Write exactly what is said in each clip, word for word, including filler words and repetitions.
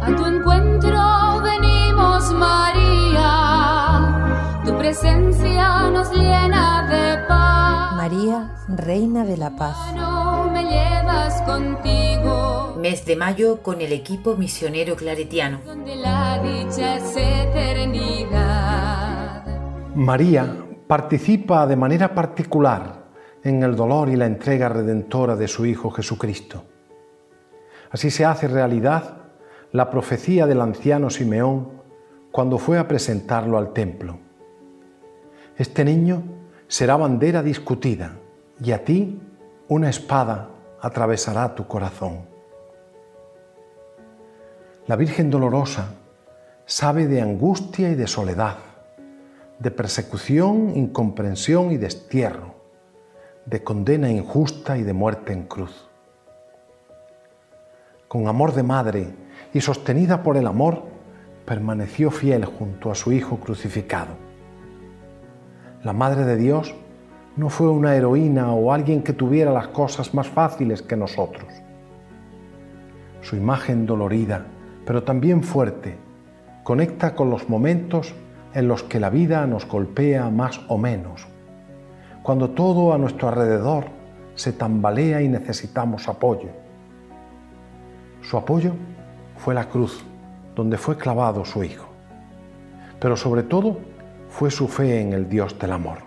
A tu encuentro venimos, María, tu presencia nos llena de paz. María, Reina de la Paz. No me llevas contigo. Mes de mayo con el equipo misionero claretiano. Donde la dicha es eternidad. María participa de manera particular en el dolor y la entrega redentora de su Hijo Jesucristo. Así se hace realidad la profecía del anciano Simeón cuando fue a presentarlo al templo. Este niño será bandera discutida y a ti una espada atravesará tu corazón. La Virgen Dolorosa sabe de angustia y de soledad, de persecución, incomprensión y destierro, de condena injusta y de muerte en cruz. Con amor de madre y sostenida por el amor, permaneció fiel junto a su Hijo crucificado. La Madre de Dios no fue una heroína o alguien que tuviera las cosas más fáciles que nosotros. Su imagen dolorida, pero también fuerte, conecta con los momentos en los que la vida nos golpea más o menos, cuando todo a nuestro alrededor se tambalea y necesitamos apoyo. Su apoyo fue la cruz, donde fue clavado su Hijo, pero sobre todo fue su fe en el Dios del amor.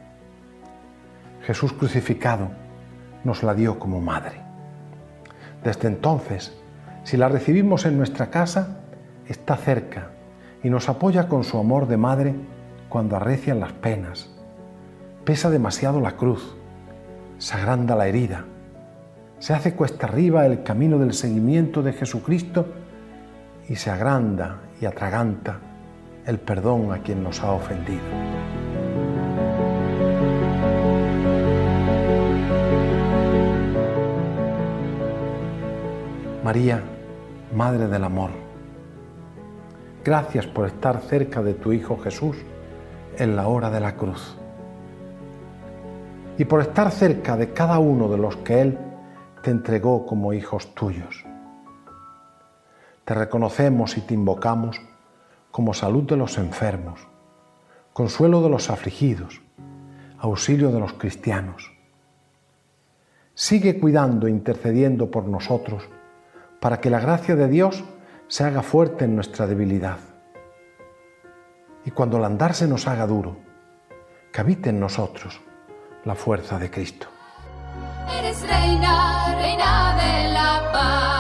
Jesús crucificado nos la dio como madre. Desde entonces, si la recibimos en nuestra casa, está cerca y nos apoya con su amor de madre cuando arrecian las penas. Pesa demasiado la cruz, se agranda la herida, se hace cuesta arriba el camino del seguimiento de Jesucristo y se agranda y atraganta el perdón a quien nos ha ofendido. María, Madre del Amor, gracias por estar cerca de tu Hijo Jesús en la hora de la cruz y por estar cerca de cada uno de los que Él te entregó como hijos tuyos. Te reconocemos y te invocamos como salud de los enfermos, consuelo de los afligidos, auxilio de los cristianos. Sigue cuidando e intercediendo por nosotros para que la gracia de Dios se haga fuerte en nuestra debilidad. Y cuando el andar se nos haga duro, que habite en nosotros la fuerza de Cristo. Eres reina, reina de la paz.